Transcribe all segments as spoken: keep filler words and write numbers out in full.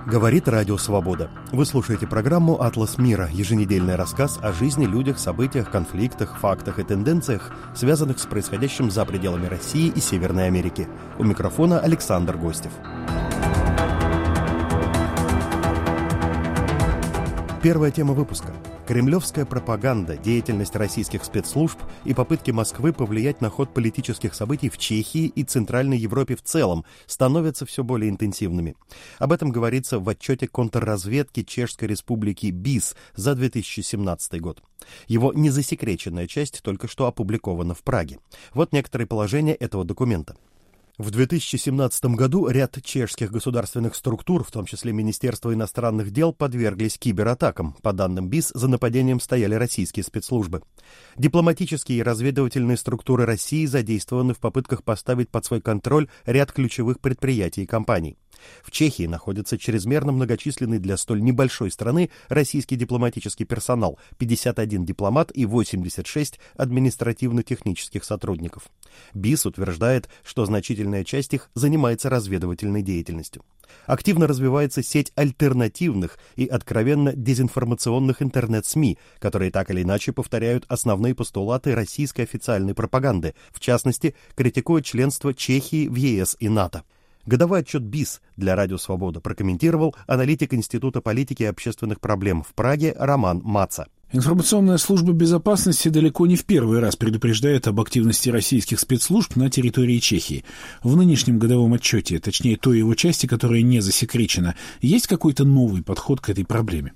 Говорит Радио Свобода. Вы слушаете программу «Атлас мира», еженедельный рассказ о жизни, людях, событиях, конфликтах, фактах и тенденциях, связанных с происходящим за пределами России и Северной Америки. У микрофона Александр Гостев. Первая тема выпуска. Кремлевская пропаганда, деятельность российских спецслужб и попытки Москвы повлиять на ход политических событий в Чехии и Центральной Европе в целом становятся все более интенсивными. Об этом говорится в отчете контрразведки Чешской Республики БИС за две тысячи семнадцатый год. Его незасекреченная часть только что опубликована в Праге. Вот некоторые положения этого документа. В две тысячи семнадцатом году ряд чешских государственных структур, в том числе Министерство иностранных дел, подверглись кибератакам. По данным БИС, за нападением стояли российские спецслужбы. Дипломатические и разведывательные структуры России задействованы в попытках поставить под свой контроль ряд ключевых предприятий и компаний. В Чехии находится чрезмерно многочисленный для столь небольшой страны российский дипломатический персонал, пятьдесят один дипломат и восемьдесят шесть административно-технических сотрудников. БИС утверждает, что значительная часть их занимается разведывательной деятельностью. Активно развивается сеть альтернативных и откровенно дезинформационных интернет-СМИ, которые так или иначе повторяют основные постулаты российской официальной пропаганды, в частности, критикуют членство Чехии в ЕС и НАТО. Годовой отчет БИС для Радио Свобода прокомментировал аналитик Института политики и общественных проблем в Праге Роман Маца. Информационная служба безопасности далеко не в первый раз предупреждает об активности российских спецслужб на территории Чехии. В нынешнем годовом отчете, точнее той его части, которая не засекречена, есть какой-то новый подход к этой проблеме?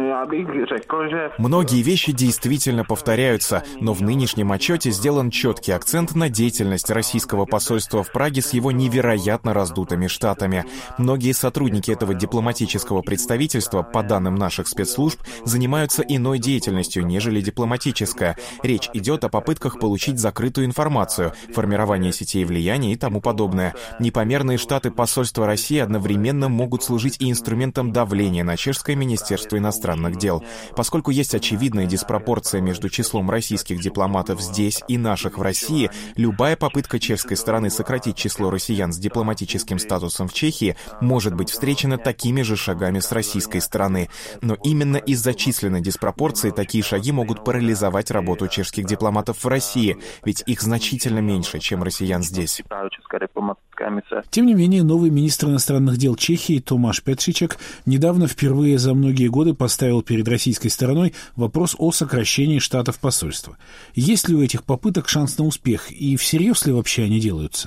Многие вещи действительно повторяются, но в нынешнем отчете сделан четкий акцент на деятельность российского посольства в Праге с его невероятно раздутыми штатами. Многие сотрудники этого дипломатического представительства, по данным наших спецслужб, занимаются иной деятельностью, нежели дипломатическая. Речь идет о попытках получить закрытую информацию, формирование сетей влияния и тому подобное. Непомерные штаты посольства России одновременно могут служить и инструментом давления на чешское министерство иностранных иностранных дел. Поскольку есть очевидная диспропорция между числом российских дипломатов здесь и наших в России, любая попытка чешской стороны сократить число россиян с дипломатическим статусом в Чехии может быть встречена такими же шагами с российской стороны. Но именно из-за численной диспропорции такие шаги могут парализовать работу чешских дипломатов в России, ведь их значительно меньше, чем россиян здесь. Тем не менее, новый министр иностранных дел Чехии Томаш Петричек недавно впервые за многие годы поставил перед российской стороной вопрос о сокращении штатов посольства. Есть ли у этих попыток шанс на успех, и всерьез ли вообще они делаются?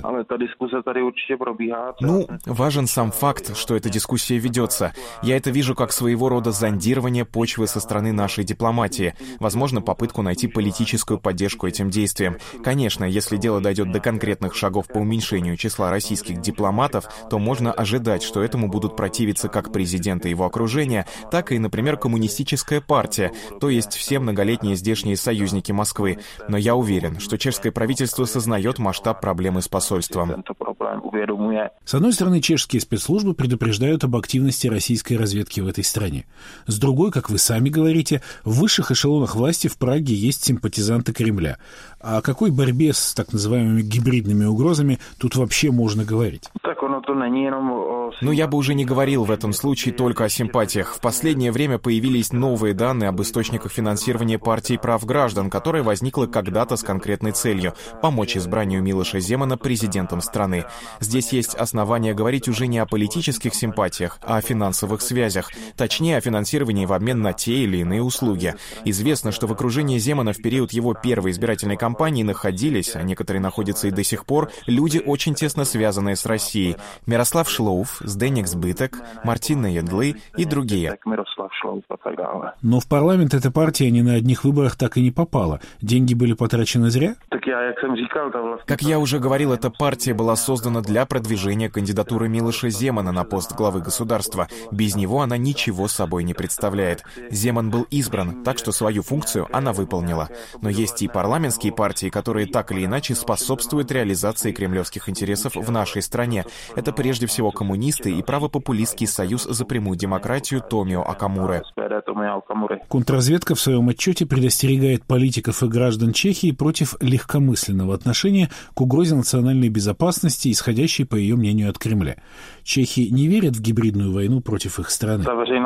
Ну, важен сам факт, что эта дискуссия ведется. Я это вижу как своего рода зондирование почвы со стороны нашей дипломатии. Возможно, попытку найти политическую поддержку этим действиям. Конечно, если дело дойдет до конкретных шагов по уменьшению числа российских дипломатов, то можно ожидать, что этому будут противиться как президент и его окружение, так и, например, коммунистическая партия, то есть все многолетние здешние союзники Москвы. Но я уверен, что чешское правительство сознает масштаб проблемы с посольством. С одной стороны, чешские спецслужбы предупреждают об активности российской разведки в этой стране. С другой, как вы сами говорите, в высших эшелонах власти в Праге есть симпатизанты Кремля. О какой борьбе с так называемыми гибридными угрозами тут вообще можно говорить? Ну, я бы уже не говорил в этом случае только о симпатиях. В последнее время появились новые данные об источниках финансирования партии прав граждан, которая возникла когда-то с конкретной целью – помочь избранию Милоша Земана президентом страны. Здесь есть основания говорить уже не о политических симпатиях, а о финансовых связях. Точнее, о финансировании в обмен на те или иные услуги. Известно, что в окружении Земана в период его первой избирательной кампании находились, а некоторые находятся и до сих пор, люди, очень тесно связанные с Россией. Мирослав Шлоуф, Зdeněk Zbytek, Мартин Неедлы и другие. Но в парламент эта партия ни на одних выборах так и не попала. Деньги были потрачены зря? Как я уже говорил, эта партия была создана для продвижения кандидатуры Милоша Земана на пост главы государства. Без него она ничего собой не представляет. Земан был избран, так что свою функцию она выполнила. Но есть и парламентские партии, которые так или иначе способствуют реализации кремлевских интересов в нашей стране. Это Это прежде всего коммунисты и правопопулистский союз за прямую демократию Томио Окамуры. Контрразведка в своем отчете предостерегает политиков и граждан Чехии против легкомысленного отношения к угрозе национальной безопасности, исходящей, по ее мнению, от Кремля. Чехи не верят в гибридную войну против их страны.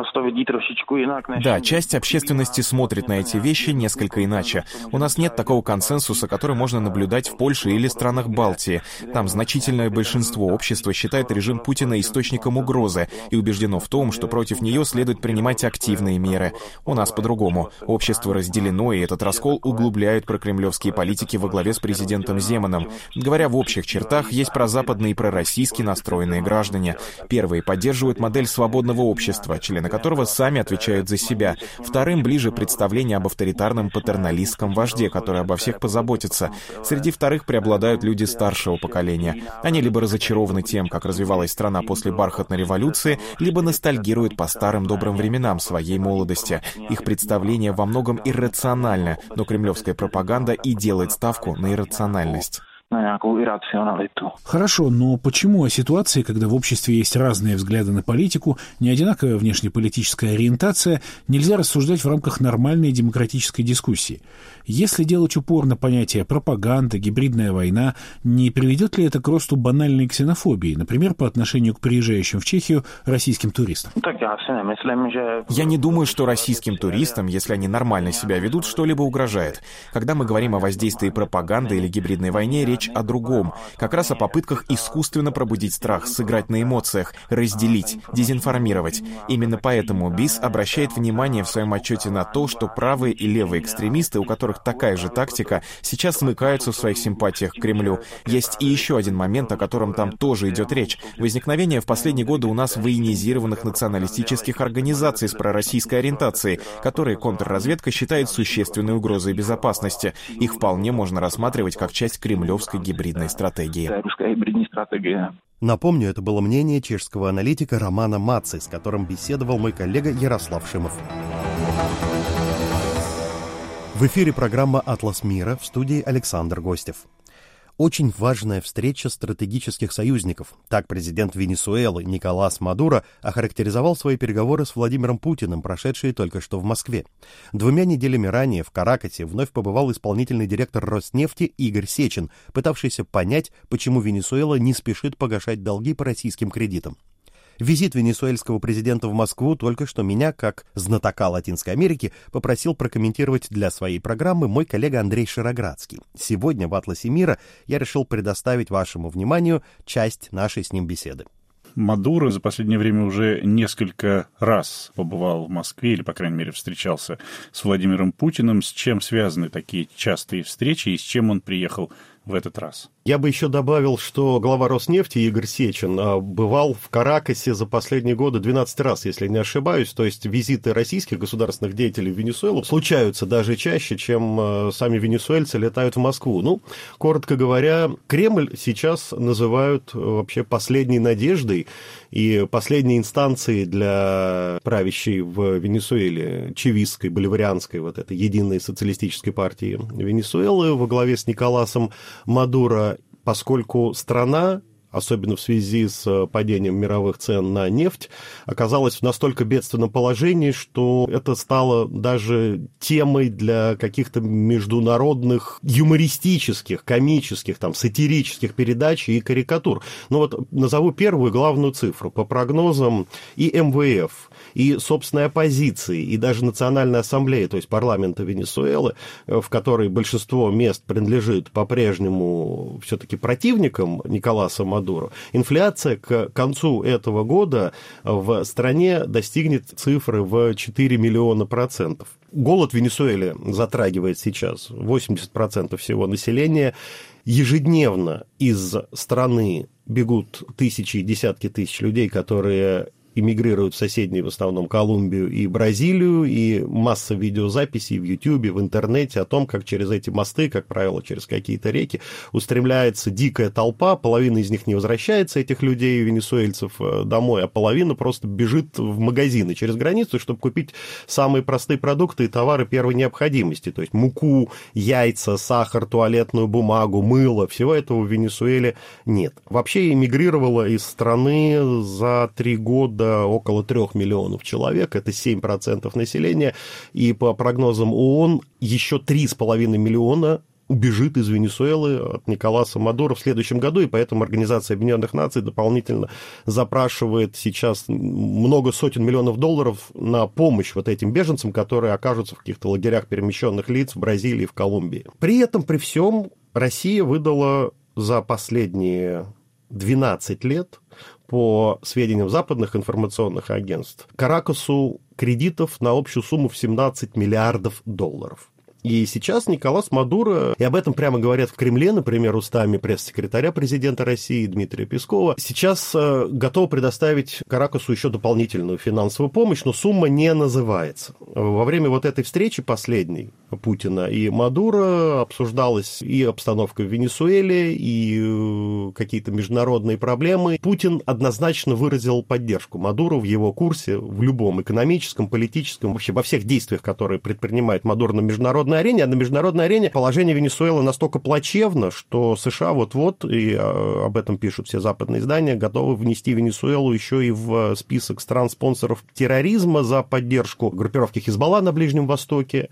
Да, часть общественности смотрит на эти вещи несколько иначе. У нас нет такого консенсуса, который можно наблюдать в Польше или странах Балтии. Там значительное большинство общества считает режим Путина источником угрозы и убеждено в том, что против нее следует принимать активные меры. У нас по-другому. Общество разделено, и этот раскол углубляют прокремлевские политики во главе с президентом Земаном. Говоря в общих чертах, есть прозападные и пророссийски настроенные граждане. Первые поддерживают модель свободного общества, члены которого сами отвечают за себя. Вторым ближе представление об авторитарном патерналистском вожде, который обо всех позаботится. Среди вторых преобладают люди старшего поколения. Они либо разочарованы тем, как развивалась страна после бархатной революции, либо ностальгируют по старым добрым временам своей молодости. Их представление во многом иррационально, но кремлевская пропаганда и делает ставку на иррациональность. Хорошо, но почему о ситуации, когда в обществе есть разные взгляды на политику, не одинаковая внешнеполитическая ориентация, нельзя рассуждать в рамках нормальной демократической дискуссии? Если делать упор на понятия пропаганда, гибридная война, не приведет ли это к росту банальной ксенофобии, например, по отношению к приезжающим в Чехию российским туристам? Я не думаю, что российским туристам, если они нормально себя ведут, что-либо угрожает. Когда мы говорим о воздействии пропаганды или гибридной войне, речь о другом. Как раз о попытках искусственно пробудить страх, сыграть на эмоциях, разделить, дезинформировать. Именно поэтому БИС обращает внимание в своем отчете на то, что правые и левые экстремисты, у которых такая же тактика, сейчас смыкаются в своих симпатиях к Кремлю. Есть и еще один момент, о котором там тоже идет речь. Возникновение в последние годы у нас военизированных националистических организаций с пророссийской ориентацией, которые контрразведка считает существенной угрозой безопасности. Их вполне можно рассматривать как часть кремлевской гибридной стратегии. Напомню, это было мнение чешского аналитика Романа Мацы, с которым беседовал мой коллега Ярослав Шимов. В эфире программа «Атлас мира», в студии Александр Гостев. Очень важная встреча стратегических союзников. Так президент Венесуэлы Николас Мадуро охарактеризовал свои переговоры с Владимиром Путиным, прошедшие только что в Москве. Двумя неделями ранее в Каракасе вновь побывал исполнительный директор Роснефти Игорь Сечин, пытавшийся понять, почему Венесуэла не спешит погашать долги по российским кредитам. Визит венесуэльского президента в Москву только что меня, как знатока Латинской Америки, попросил прокомментировать для своей программы мой коллега Андрей Широградский. Сегодня в «Атласе мира» я решил предоставить вашему вниманию часть нашей с ним беседы. Мадуро за последнее время уже несколько раз побывал в Москве, или, по крайней мере, встречался с Владимиром Путиным. С чем связаны такие частые встречи и с чем он приехал в этот раз? Я бы еще добавил, что глава Роснефти Игорь Сечин бывал в Каракасе за последние годы двенадцать раз, если не ошибаюсь. То есть визиты российских государственных деятелей в Венесуэлу случаются даже чаще, чем сами венесуэльцы летают в Москву. Ну, коротко говоря, Кремль сейчас называют вообще последней надеждой и последней инстанцией для правящей в Венесуэле чавистской, боливарианской, вот этой единой социалистической партии Венесуэлы во главе с Николасом Мадуро, поскольку страна, особенно в связи с падением мировых цен на нефть, оказалась в настолько бедственном положении, что это стало даже темой для каких-то международных юмористических, комических, там, сатирических передач и карикатур. Но вот назову первую главную цифру. По прогнозам и эм вэ эф, и собственной оппозиции, и даже Национальной ассамблеи, то есть парламента Венесуэлы, в которой большинство мест принадлежит по-прежнему все-таки противникам Николаса Мадуро, инфляция к концу этого года в стране достигнет цифры в четыре миллиона процентов. Голод в Венесуэле затрагивает сейчас восемьдесят процентов всего населения. Ежедневно из страны бегут тысячи и десятки тысяч людей, которые эмигрируют в соседние, в основном, Колумбию и Бразилию, и масса видеозаписей в Ютьюбе, в интернете о том, как через эти мосты, как правило, через какие-то реки, устремляется дикая толпа, половина из них не возвращается, этих людей, венесуэльцев, домой, а половина просто бежит в магазины через границу, чтобы купить самые простые продукты и товары первой необходимости, то есть муку, яйца, сахар, туалетную бумагу, мыло, всего этого в Венесуэле нет. Вообще эмигрировало из страны за три года около трех миллионов человек, это семь процентов населения, и по прогнозам ООН еще три с половиной миллиона убежит из Венесуэлы от Николаса Мадуро в следующем году, и поэтому Организация Объединенных Наций дополнительно запрашивает сейчас много сотен миллионов долларов на помощь вот этим беженцам, которые окажутся в каких-то лагерях перемещенных лиц в Бразилии и в Колумбии. При этом, при всем, Россия выдала за последние двенадцать лет, по сведениям западных информационных агентств, Каракасу кредитов на общую сумму в семнадцать миллиардов долларов. И сейчас Николас Мадуро, и об этом прямо говорят в Кремле, например, устами пресс-секретаря президента России Дмитрия Пескова, сейчас готов предоставить Каракасу еще дополнительную финансовую помощь, но сумма не называется. Во время вот этой встречи последней Путина и Мадуро обсуждалась и обстановка в Венесуэле, и какие-то международные проблемы. Путин однозначно выразил поддержку Мадуро в его курсе, в любом экономическом, политическом, вообще во всех действиях, которые предпринимает Мадуро на международной арене, а на международной арене положение Венесуэлы настолько плачевно, что США вот-вот, и об этом пишут все западные издания, готовы внести Венесуэлу еще и в список стран-спонсоров терроризма за поддержку группировки Хизбалла на Ближнем Востоке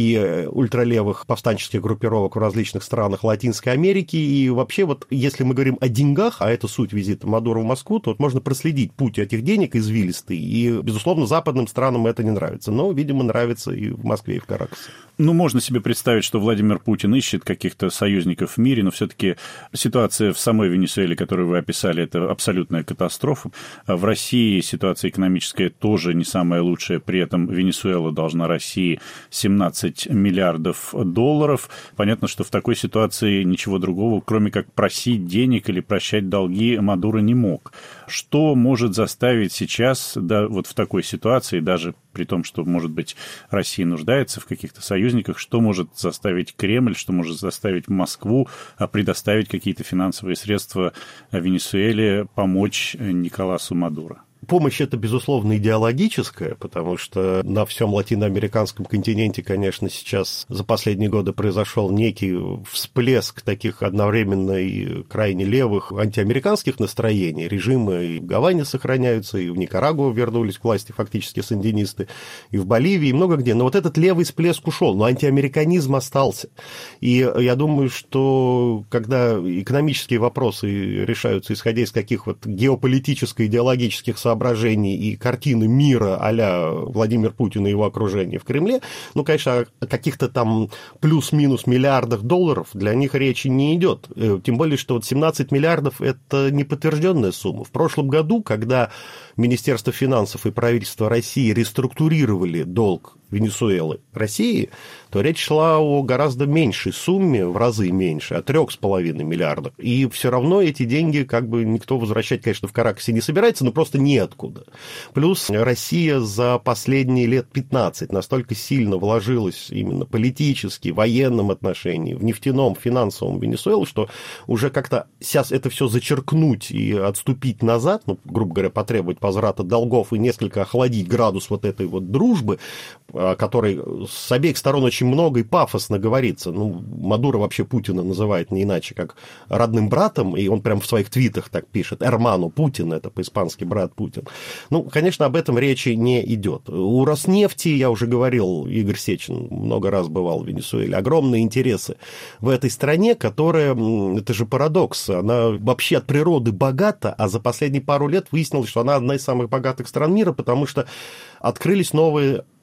и ультралевых повстанческих группировок в различных странах Латинской Америки. И вообще, вот если мы говорим о деньгах, а это суть визита Мадуро в Москву, то вот можно проследить путь этих денег извилистый. И, безусловно, западным странам это не нравится. Но, видимо, нравится и в Москве, и в Каракасе. Ну, можно себе представить, что Владимир Путин ищет каких-то союзников в мире, но все-таки ситуация в самой Венесуэле, которую вы описали, это абсолютная катастрофа. В России ситуация экономическая тоже не самая лучшая, при этом Венесуэла должна России семнадцать миллиардов долларов. Понятно, что в такой ситуации ничего другого, кроме как просить денег или прощать долги, Мадуро не мог. Что может заставить сейчас, да, вот в такой ситуации, даже при том, что, может быть, Россия нуждается в каких-то союзниках, что может заставить Кремль, что может заставить Москву предоставить какие-то финансовые средства Венесуэле, помочь Николасу Мадуро? Помощь это, безусловно, идеологическая, потому что на всем латиноамериканском континенте, конечно, сейчас за последние годы произошел некий всплеск таких одновременно и крайне левых антиамериканских настроений. Режимы и в Гаване сохраняются, и в Никарагуа вернулись к власти фактически сандинисты, и в Боливии, и много где. Но вот этот левый всплеск ушел, но антиамериканизм остался. И я думаю, что когда экономические вопросы решаются, исходя из каких вот геополитическо-идеологических соображений, соображений и картины мира а-ля Владимир Путин и его окружение в Кремле, ну, конечно, о каких-то там плюс-минус миллиардах долларов для них речи не идет. Тем более, что вот семнадцать миллиардов – это неподтвержденная сумма. В прошлом году, когда Министерство финансов и правительство России реструктурировали долг Венесуэлы России, то речь шла о гораздо меньшей сумме, в разы меньше, о трех с половиной миллиардах. И все равно эти деньги как бы никто возвращать, конечно, в Каракасе не собирается, но просто неоткуда. Плюс Россия за последние лет пятнадцать настолько сильно вложилась именно политически, в военном отношении, в нефтяном, финансовом Венесуэлу, что уже как-то сейчас это все зачеркнуть и отступить назад, ну, грубо говоря, потребовать возврата долгов и несколько охладить градус вот этой вот дружбы, о которой с обеих сторон очень много и пафосно говорится. Ну, Мадуро вообще Путина называет не иначе, как родным братом, и он прям в своих твитах так пишет. Эрману Путин, это по-испански брат Путин. Ну, конечно, об этом речи не идет. У Роснефти, я уже говорил, Игорь Сечин много раз бывал в Венесуэле, огромные интересы в этой стране, которая, это же парадокс, она вообще от природы богата, а за последние пару лет выяснилось, что она одна из самых богатых стран мира, потому что открылись новые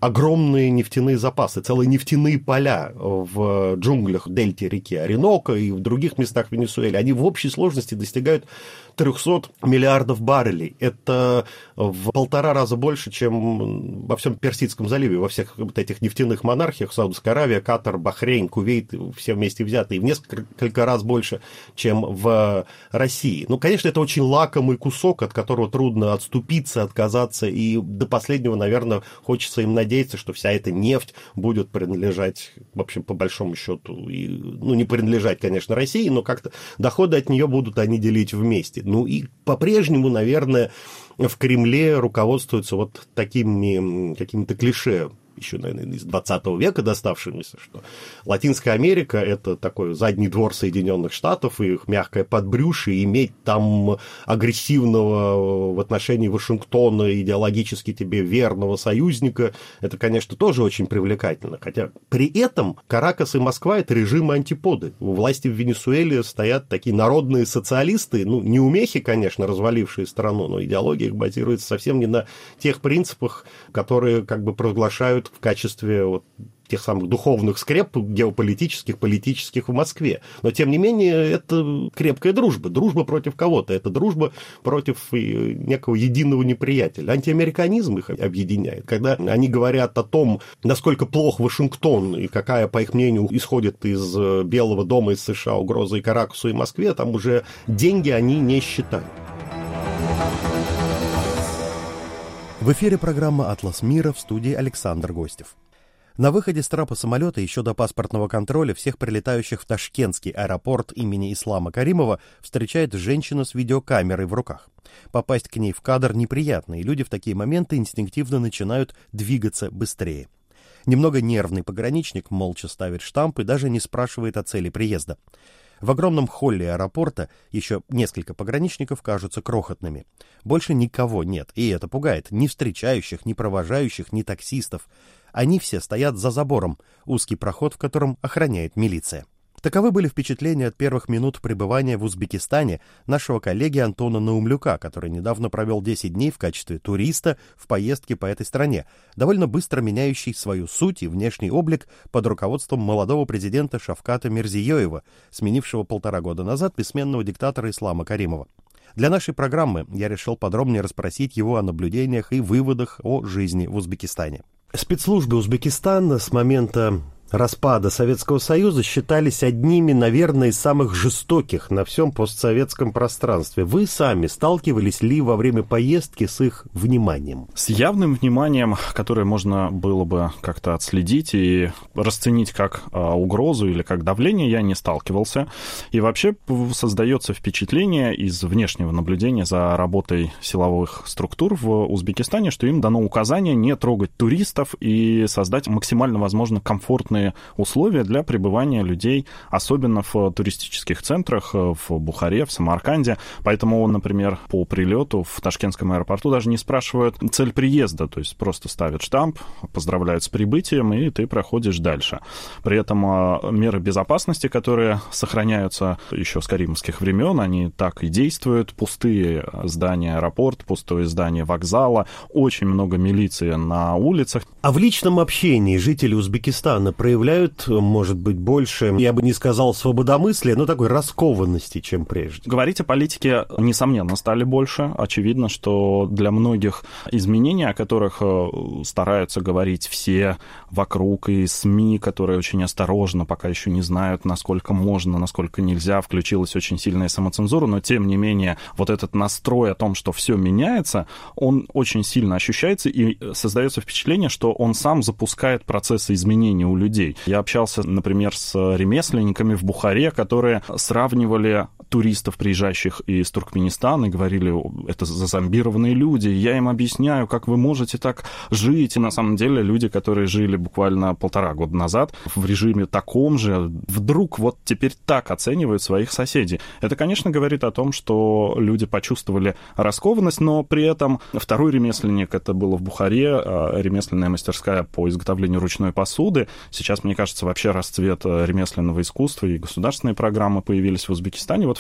огромные нефтяные запасы, целые нефтяные поля в джунглях дельте реки Ориноко и в других местах Венесуэлы. Они в общей сложности достигают триста миллиардов баррелей. Это в полтора раза больше, чем во всем Персидском заливе, во всех вот этих нефтяных монархиях, Саудовская Аравия, Катар, Бахрейн, Кувейт, все вместе взятые, и в несколько раз больше, чем в России. Ну, конечно, это очень лакомый кусок, от которого трудно отступиться, отказаться, и до последнего, наверное, хочется им надеяться, что вся эта нефть будет принадлежать, в общем, по большому счету, и, ну, не принадлежать, конечно, России, но как-то доходы от нее будут они делить вместе. Ну, и по-прежнему, наверное, в Кремле руководствуются вот такими какими-то клише, еще, наверное, из двадцатого века доставшимися, что Латинская Америка – это такой задний двор Соединенных Штатов, и их мягкое подбрюшье, и иметь там агрессивного в отношении Вашингтона, идеологически тебе верного союзника – это, конечно, тоже очень привлекательно. Хотя при этом Каракас и Москва – это режимы антиподы. У власти в Венесуэле стоят такие народные социалисты, ну, неумехи, конечно, развалившие страну, но идеология их базируется совсем не на тех принципах, которые как бы провозглашают в качестве вот тех самых духовных скреп геополитических, политических в Москве. Но, тем не менее, это крепкая дружба. Дружба против кого-то. Это дружба против некого единого неприятеля. Антиамериканизм их объединяет. Когда они говорят о том, насколько плох Вашингтон и какая, по их мнению, исходит из Белого дома, из США угроза и Каракасу, и Москве, там уже деньги они не считают. В эфире программа «Атлас мира», в студии Александр Гостев. На выходе с трапа самолета еще до паспортного контроля всех прилетающих в ташкентский аэропорт имени Ислама Каримова встречает женщина с видеокамерой в руках. Попасть к ней в кадр неприятно, и люди в такие моменты инстинктивно начинают двигаться быстрее. Немного нервный пограничник молча ставит штамп и даже не спрашивает о цели приезда. В огромном холле аэропорта еще несколько пограничников кажутся крохотными. Больше никого нет, и это пугает. Ни встречающих, ни провожающих, ни таксистов. Они все стоят за забором, узкий проход в котором охраняет милиция. Таковы были впечатления от первых минут пребывания в Узбекистане нашего коллеги Антона Наумлюка, который недавно провел десять дней в качестве туриста в поездке по этой стране, довольно быстро меняющий свою суть и внешний облик под руководством молодого президента Шавката Мирзиёева, сменившего полтора года назад бессменного диктатора Ислама Каримова. Для нашей программы я решил подробнее расспросить его о наблюдениях и выводах о жизни в Узбекистане. Спецслужбы Узбекистана с момента распада Советского Союза считались одними, наверное, из самых жестоких на всем постсоветском пространстве. Вы сами сталкивались ли во время поездки с их вниманием? С явным вниманием, которое можно было бы как-то отследить и расценить как а, угрозу или как давление, я не сталкивался. И вообще создается впечатление из внешнего наблюдения за работой силовых структур в Узбекистане, что им дано указание не трогать туристов и создать максимально, возможно, комфортные условия для пребывания людей, особенно в туристических центрах, в Бухаре, в Самарканде. Поэтому, например, по прилету в Ташкентском аэропорту даже не спрашивают цель приезда, то есть просто ставят штамп, поздравляют с прибытием, и ты проходишь дальше. При этом меры безопасности, которые сохраняются еще с каримовских времен, они так и действуют. Пустые здания аэропорта, пустое здание вокзала, очень много милиции на улицах. А в личном общении жители Узбекистана проявляют, может быть, больше, я бы не сказал свободомыслия, но такой раскованности, чем прежде? Говорить о политике, несомненно, стали больше. Очевидно, что для многих изменений, о которых стараются говорить все вокруг, и СМИ, которые очень осторожно, пока еще не знают, насколько можно, насколько нельзя, включилась очень сильная самоцензура, но, тем не менее, вот этот настрой о том, что все меняется, он очень сильно ощущается, и создается впечатление, что он сам запускает процессы изменений у людей. Я общался, например, с ремесленниками в Бухаре, которые сравнивали туристов, приезжающих из Туркменистана, и говорили, это зазомбированные люди. Я им объясняю, как вы можете так жить. И на самом деле люди, которые жили буквально полтора года назад в режиме таком же, вдруг вот теперь так оценивают своих соседей. Это, конечно, говорит о том, что люди почувствовали раскованность, но при этом второй ремесленник, это было в Бухаре, ремесленная мастерская по изготовлению ручной посуды. Сейчас, мне кажется, вообще расцвет ремесленного искусства и государственные программы появились в Узбекистане. Вот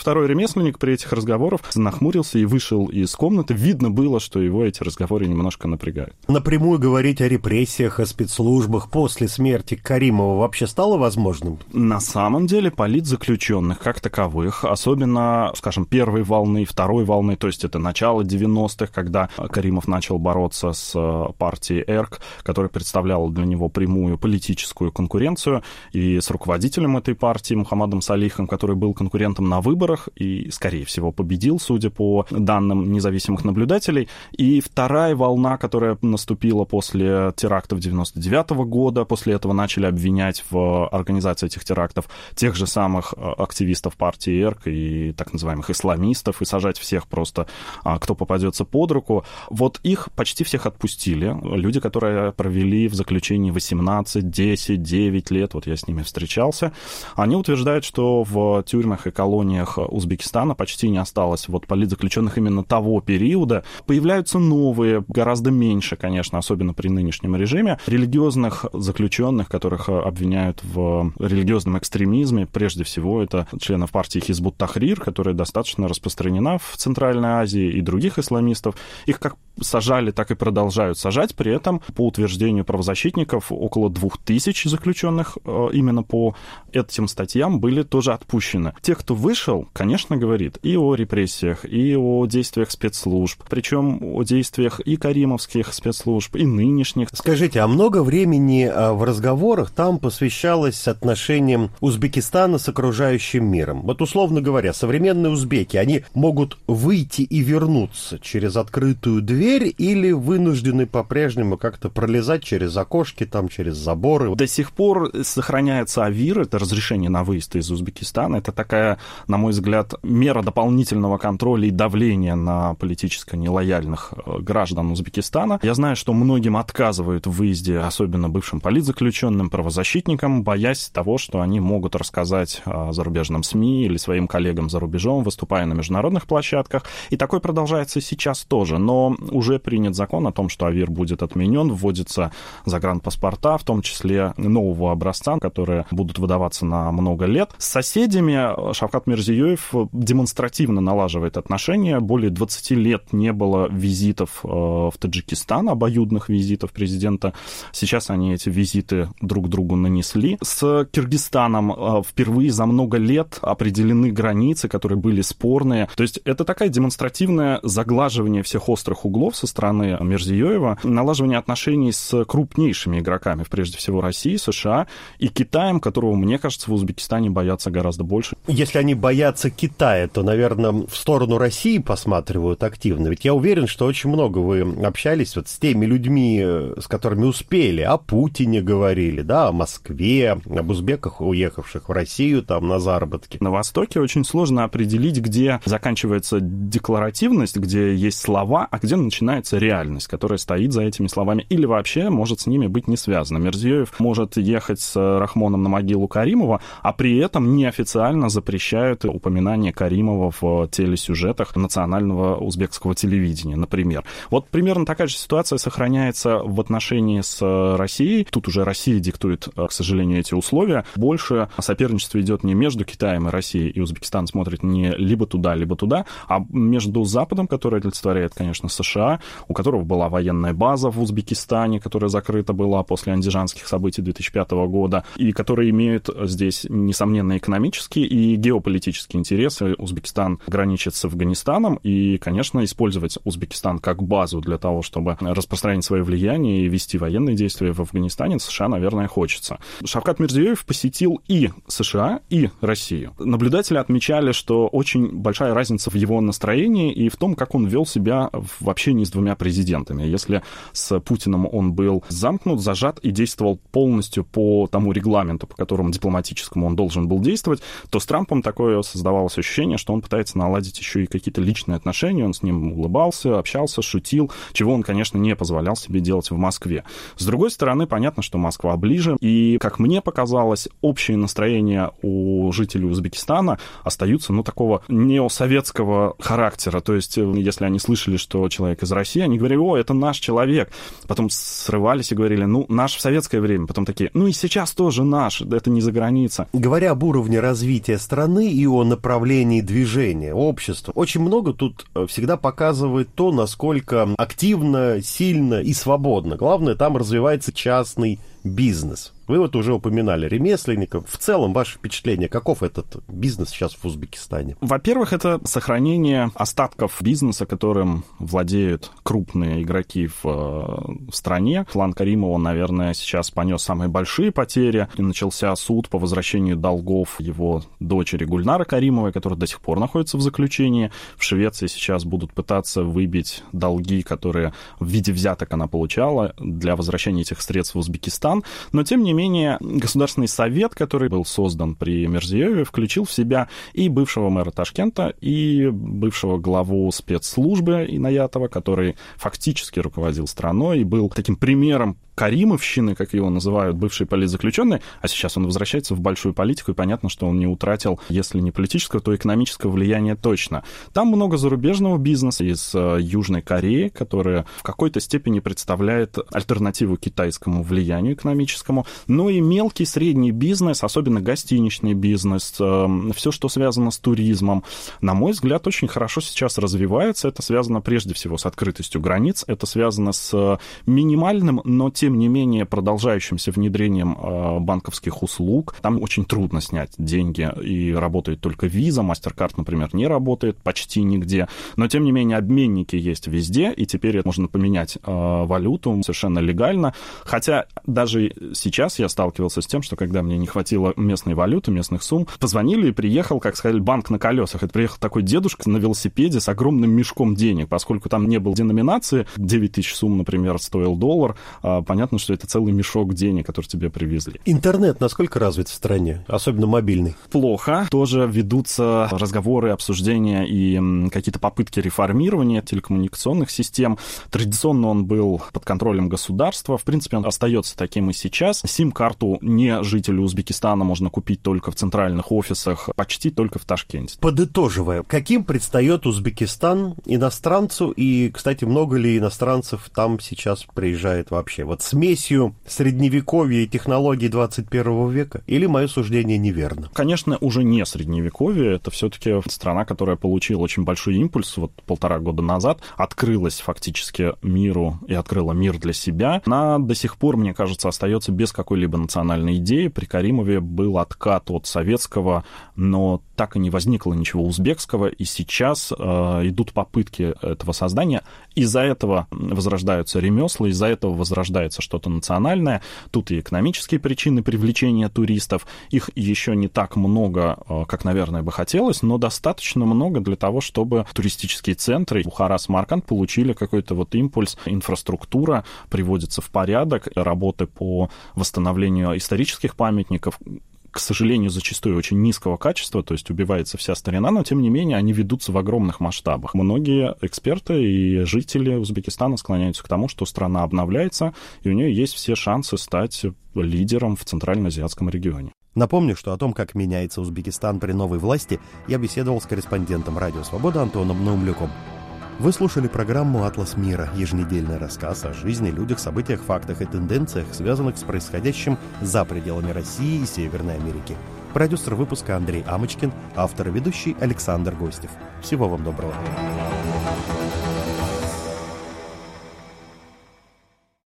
второй ремесленник при этих разговорах нахмурился и вышел из комнаты. Видно было, что его эти разговоры немножко напрягают. Напрямую говорить о репрессиях, о спецслужбах после смерти Каримова вообще стало возможным? На самом деле политзаключенных как таковых, особенно, скажем, первой волны, второй волны, то есть это начало девяностых, когда Каримов начал бороться с партией ЭРК, которая представляла для него прямую политическую конкуренцию, и с руководителем этой партии Мухаммадом Салихом, который был конкурентом на выборах и, скорее всего, победил, судя по данным независимых наблюдателей. И вторая волна, которая наступила после терактов девяносто девятого года, после этого начали обвинять в организации этих терактов тех же самых активистов партии ЭРК и так называемых исламистов, и сажать всех просто, кто попадется под руку. Вот их почти всех отпустили. Люди, которые провели в заключении восемнадцать, десять, девять лет, вот я с ними встречался, они утверждают, что в тюрьмах и колониях Узбекистана почти не осталось вот политзаключенных именно того периода. Появляются новые, гораздо меньше, конечно, особенно при нынешнем режиме, религиозных заключенных, которых обвиняют в религиозном экстремизме. Прежде всего, это членов партии Хизбут Тахрир, которая достаточно распространена в Центральной Азии, и других исламистов. Их как сажали, так и продолжают сажать. При этом, по утверждению правозащитников, около двух тысяч заключенных именно по этим статьям были тоже отпущены. Те, кто вышел, конечно, говорит и о репрессиях, и о действиях спецслужб, причем о действиях и каримовских спецслужб, и нынешних. Скажите, а много времени в разговорах там посвящалось отношениям Узбекистана с окружающим миром? Вот, условно говоря, современные узбеки, они могут выйти и вернуться через открытую дверь или вынуждены по-прежнему как-то пролезать через окошки, там, через заборы? До сих пор сохраняется АВИР, это разрешение на выезд из Узбекистана. Это такая, на мой взгляд, мера дополнительного контроля и давления на политически нелояльных граждан Узбекистана. Я знаю, что многим отказывают в выезде, особенно бывшим политзаключенным, правозащитникам, боясь того, что они могут рассказать о зарубежном СМИ или своим коллегам за рубежом, выступая на международных площадках. И такое продолжается сейчас тоже. Но уже принят закон о том, что АВИР будет отменен, вводятся загранпаспорта, в том числе нового образца, которые будут выдаваться на много лет. С соседями Шавкат Мирзиёев демонстративно налаживает отношения. Более двадцати лет не было визитов в Таджикистан, обоюдных визитов президента. Сейчас они эти визиты друг другу нанесли. С Киргизстаном впервые за много лет определены границы, которые были спорные. То есть это такая демонстративное заглаживание всех острых углов со стороны Мирзиёева, налаживание отношений с крупнейшими игроками, прежде всего Россией, США и Китаем, которого, мне кажется, в Узбекистане боятся гораздо больше. Если они боятся Китая, то, наверное, в сторону России посматривают активно. Ведь я уверен, что очень много вы общались вот с теми людьми, с которыми успели, о Путине говорили, да, о Москве, об узбеках, уехавших в Россию там на заработки. На Востоке очень сложно определить, где заканчивается декларативность, где есть слова, а где начинается реальность, которая стоит за этими словами, или вообще может с ними быть не связана. Мирзиёев может ехать с Рахмоном на могилу Каримова, а при этом неофициально запрещают упоминание Каримова в телесюжетах национального узбекского телевидения, например. Вот примерно такая же ситуация сохраняется в отношении с Россией. Тут уже Россия диктует, к сожалению, эти условия. Больше соперничество идет не между Китаем и Россией, и Узбекистан смотрит не либо туда, либо туда, а между Западом, который олицетворяет, конечно, США, у которого была военная база в Узбекистане, которая закрыта была после андижанских событий две тысячи пятого года, и которые имеют здесь, несомненно, экономические и геополитические интересы. Узбекистан граничит с Афганистаном, и, конечно, использовать Узбекистан как базу для того, чтобы распространить свое влияние и вести военные действия в Афганистане, США, наверное, хочется. Шавкат Мирзиёев посетил и США, и Россию. Наблюдатели отмечали, что очень большая разница в его настроении и в том, как он вел себя в общении с двумя президентами. Если с Путиным он был замкнут, зажат и действовал полностью по тому регламенту, по которому дипломатическому он должен был действовать, то с Трампом такое создавалось ощущение, что он пытается наладить еще и какие-то личные отношения, он с ним улыбался, общался, шутил, чего он, конечно, не позволял себе делать в Москве. С другой стороны, понятно, что Москва ближе, и, как мне показалось, общее настроение у жителей Узбекистана остаются, ну, такого неосоветского характера, то есть, если они слышали, что человек из России, они говорили: о, это наш человек, потом срывались и говорили: ну, наш в советское время, потом такие: ну, и сейчас тоже наш, это не за граница. Говоря об уровне развития страны и о о направлении движения общества. Очень много тут всегда показывает то, насколько активно, сильно и свободно. Главное, там развивается частный бизнес. Вы вот уже упоминали ремесленников. В целом, ваше впечатление, каков этот бизнес сейчас в Узбекистане? Во-первых, это сохранение остатков бизнеса, которым владеют крупные игроки в, в стране. Клан Каримова, наверное, сейчас понес самые большие потери. И начался суд по возвращению долгов его дочери Гульнары Каримовой, которая до сих пор находится в заключении. В Швеции сейчас будут пытаться выбить долги, которые в виде взяток она получала, для возвращения этих средств в Узбекистан. Но, тем не менее, Государственный совет, который был создан при Мирзиёеве, включил в себя и бывшего мэра Ташкента, и бывшего главу спецслужбы Инаятова, который фактически руководил страной и был таким примером каримовщины, как его называют, бывший политзаключенный, а сейчас он возвращается в большую политику, и понятно, что он не утратил, если не политического, то экономического влияния точно. Там много зарубежного бизнеса из Южной Кореи, которая в какой-то степени представляет альтернативу китайскому влиянию экономическому, но и мелкий, средний бизнес, особенно гостиничный бизнес, все, что связано с туризмом, на мой взгляд, очень хорошо сейчас развивается. Это связано прежде всего с открытостью границ, это связано с минимальным, но тем тем не менее, продолжающимся внедрением э, банковских услуг. Там очень трудно снять деньги, и работает только Visa, MasterCard, например, не работает почти нигде. Но, тем не менее, обменники есть везде, и теперь можно поменять э, валюту совершенно легально. Хотя даже сейчас я сталкивался с тем, что когда мне не хватило местной валюты, местных сумм, позвонили и приехал, как сказали, банк на колесах. Это приехал такой дедушка на велосипеде с огромным мешком денег, поскольку там не было деноминации, девять тысяч сумм, например, стоил доллар, э, понятно, что это целый мешок денег, который тебе привезли. Интернет насколько развит в стране, особенно мобильный? Плохо. Тоже ведутся разговоры, обсуждения и какие-то попытки реформирования телекоммуникационных систем. Традиционно он был под контролем государства. В принципе, он остается таким и сейчас. Сим-карту не жителю Узбекистана можно купить только в центральных офисах, почти только в Ташкенте. Подытоживая, каким предстает Узбекистан иностранцу? И, кстати, много ли иностранцев там сейчас приезжает вообще? Вот смесью средневековья и технологий двадцать первого века? Или мое суждение неверно? Конечно, уже не средневековье. Это все-таки страна, которая получила очень большой импульс вот полтора года назад, открылась фактически миру и открыла мир для себя. Она до сих пор, мне кажется, остается без какой-либо национальной идеи. При Каримове был откат от советского, но так и не возникло ничего узбекского, и сейчас э, идут попытки этого создания. Из-за этого возрождаются ремесла, из-за этого возрождается что-то национальное. Тут и экономические причины привлечения туристов. Их еще не так много, э, как, наверное, бы хотелось, но достаточно много для того, чтобы туристические центры Бухара, Самарканд получили какой-то вот импульс. Инфраструктура приводится в порядок, работы по восстановлению исторических памятников, к сожалению, зачастую очень низкого качества, то есть убивается вся старина, но, тем не менее, они ведутся в огромных масштабах. Многие эксперты и жители Узбекистана склоняются к тому, что страна обновляется, и у нее есть все шансы стать лидером в Центральноазиатском регионе. Напомню, что о том, как меняется Узбекистан при новой власти, я беседовал с корреспондентом «Радио Свобода» Антоном Наумлюком. Вы слушали программу «Атлас мира», еженедельный рассказ о жизни, людях, событиях, фактах и тенденциях, связанных с происходящим за пределами России и Северной Америки. Продюсер выпуска Андрей Амочкин, автор и ведущий Александр Гостев. Всего вам доброго.